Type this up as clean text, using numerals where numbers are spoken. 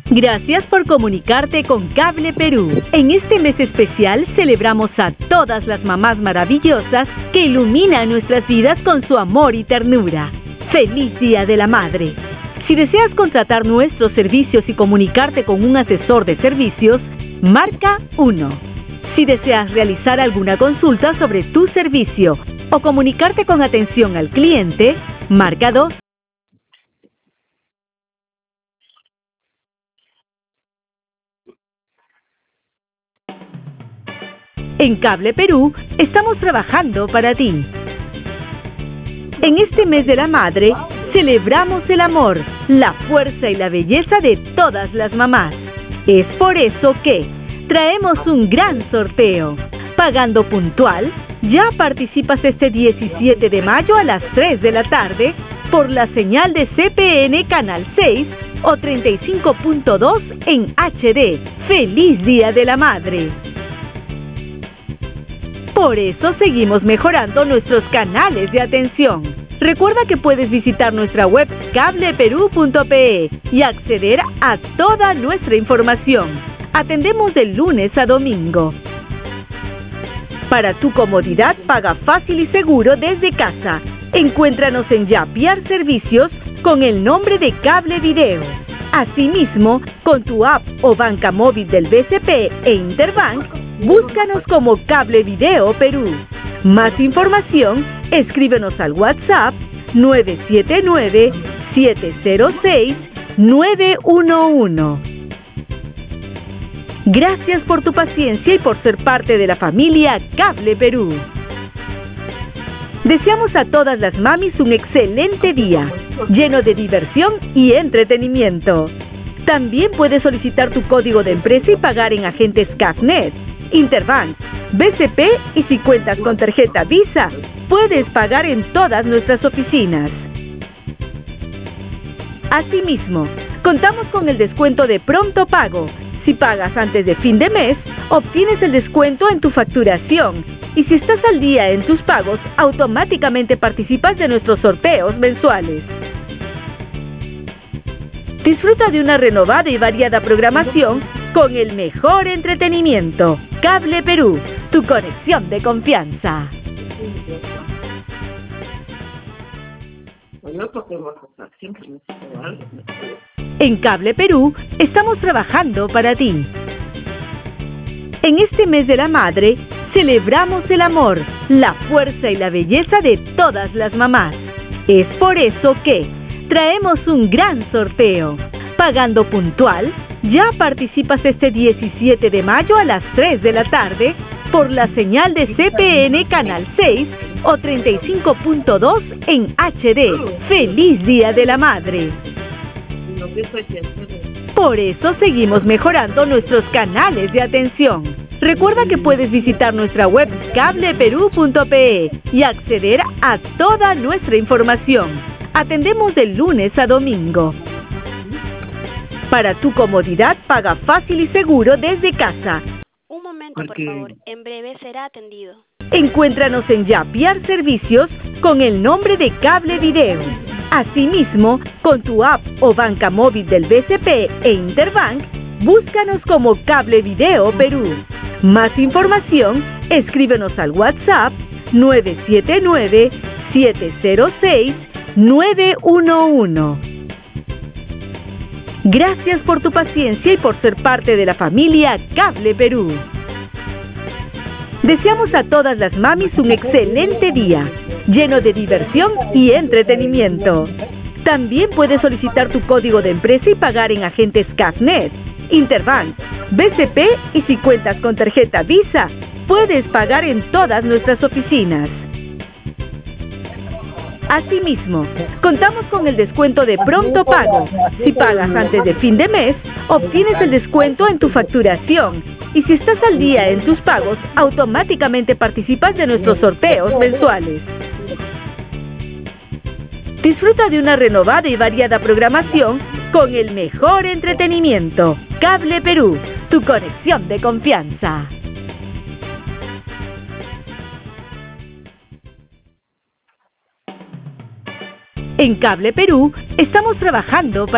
Gracias por comunicarte con Cable Perú. En este mes especial celebramos a todas las mamás maravillosas que iluminan nuestras vidas con su amor y ternura. ¡Feliz Día de la Madre! Si deseas contratar nuestros servicios y comunicarte con un asesor de servicios, marca 1. Si deseas realizar alguna consulta sobre tu servicio o comunicarte con atención al cliente, marca 2. En Cable Perú estamos trabajando para ti. En este mes de la madre, celebramos el amor, la fuerza y la belleza de todas las mamás. Es por eso que traemos un gran sorteo. Pagando puntual, ya participas este 17 de mayo a las 3 de la tarde por la señal de CPN Canal 6 o 35.2 en HD. ¡Feliz Día de la Madre! Por eso seguimos mejorando nuestros canales de atención. Recuerda que puedes visitar nuestra web cableperú.pe y acceder a toda nuestra información. Atendemos de lunes a domingo. Para tu comodidad, paga fácil y seguro desde casa. Encuéntranos en Yapiar Servicios con el nombre de Cable Video. Asimismo, con tu app o banca móvil del BCP e Interbank, búscanos como Cable Video Perú. Más información, escríbenos al WhatsApp 979-706-911. Gracias por tu paciencia y por ser parte de la familia Cable Perú. Deseamos a todas las mamis un excelente día, lleno de diversión y entretenimiento. También puedes solicitar tu código de empresa y pagar en agentes CAFNet, Interbank, BCP y si cuentas con tarjeta Visa, puedes pagar en todas nuestras oficinas. Asimismo, contamos con el descuento de pronto pago. Si pagas antes de fin de mes, obtienes el descuento en tu facturación. Y si estás al día en tus pagos, automáticamente participas de nuestros sorteos mensuales. Disfruta de una renovada y variada programación con el mejor entretenimiento. Cable Perú, tu conexión de confianza. En Cable Perú estamos trabajando para ti. En este mes de la madre, celebramos el amor, la fuerza y la belleza de todas las mamás. Es por eso que traemos un gran sorteo. Pagando puntual, ya participas este 17 de mayo a las 3 de la tarde por la señal de CPN Canal 6 o 35.2 en HD. ¡Feliz Día de la Madre! Por eso seguimos mejorando nuestros canales de atención. Recuerda que puedes visitar nuestra web cableperú.pe y acceder a toda nuestra información. Atendemos de lunes a domingo. Para tu comodidad, paga fácil y seguro desde casa. Un momento, por favor. En breve será atendido. Encuéntranos en Yapiar Servicios con el nombre de Cable Video. Asimismo, con tu app o banca móvil del BCP e Interbank, búscanos como Cable Video Perú. Más información, escríbenos al WhatsApp 979-706-911. Gracias por tu paciencia y por ser parte de la familia Cable Perú. Deseamos a todas las mamis un excelente día, lleno de diversión y entretenimiento. También puedes solicitar tu código de empresa y pagar en agentes CAFNet, Interbank, BCP y si cuentas con tarjeta Visa, puedes pagar en todas nuestras oficinas. Asimismo, contamos con el descuento de pronto pago. Si pagas antes de fin de mes, obtienes el descuento en tu facturación. Y si estás al día en tus pagos, automáticamente participas de nuestros sorteos mensuales. Disfruta de una renovada y variada programación con el mejor entretenimiento. Cable Perú, tu conexión de confianza. En Cable Perú estamos trabajando para